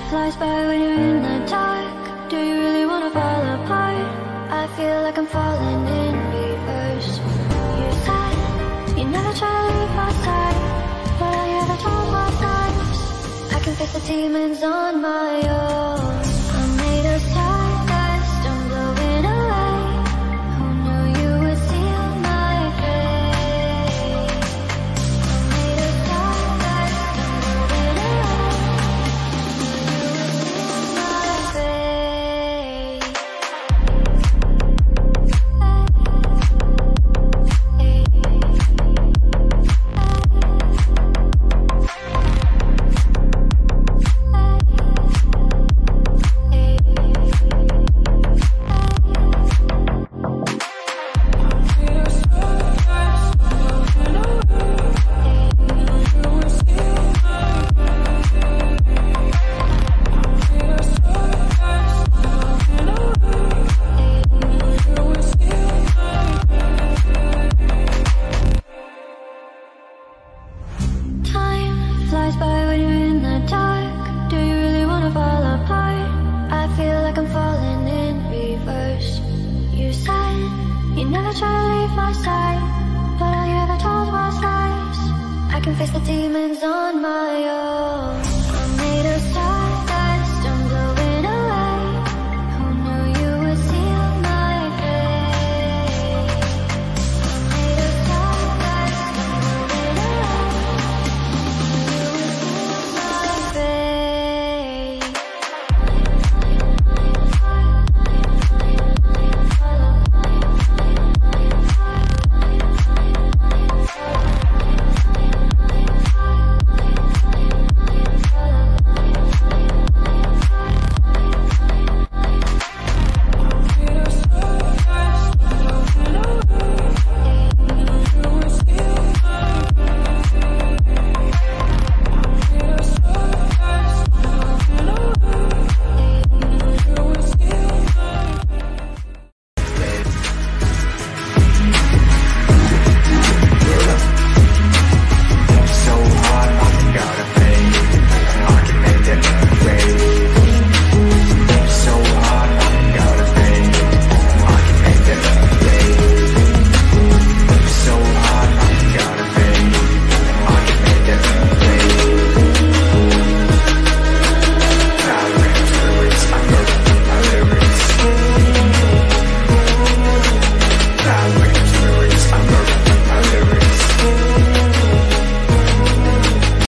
flies by when you're in the dark. Do you really wanna fall apart? I feel like I'm falling in reverse. You said you never try to leave my side, but I hear the told my times I can face the demons on my own. I'm made of stardust, I'm blowing away. Who knew you would steal my fate? I'm made of stardust, I'm blowing away. Who knew you would steal my fate? Flies by when you're in the dark. Do you really wanna fall apart? I feel like I'm falling in reverse. You said you never try to leave my side, but I hear the told my skies I can face the demons on my